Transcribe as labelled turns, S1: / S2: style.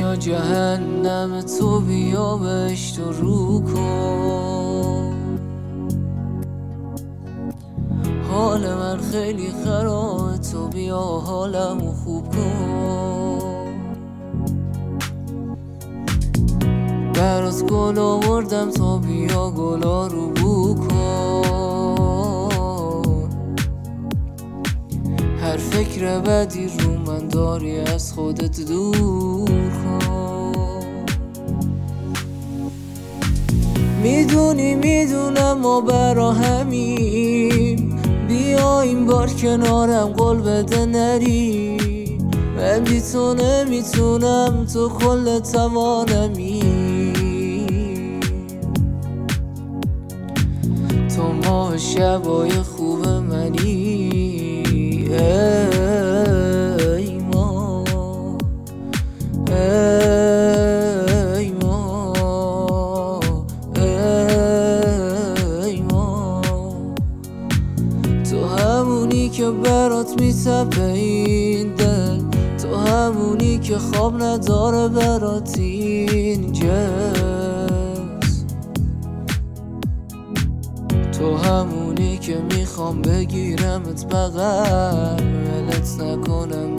S1: دنیا جهنم، تو بیا بهشت رو کن. حال من خیلی خرابه، تو بیا حالمو خوب کن. برات گل آوردم، تا بیا گلا رو بو کن. هر فکر بدی رو من داری، از خودت دور کن. میدونم ما برا همین، بیا این بار کنارم قول بده نری. من بی تو نمیتونم، تو کل توانمی. تو ماه شبای خوب منی. ای ما ای ما ای ما، تو همونی که برات میتپه این دل، تو همونی که خواب نداره برات این جس، تو همونی که میخوام بگیرمت بغل، ولت نکنم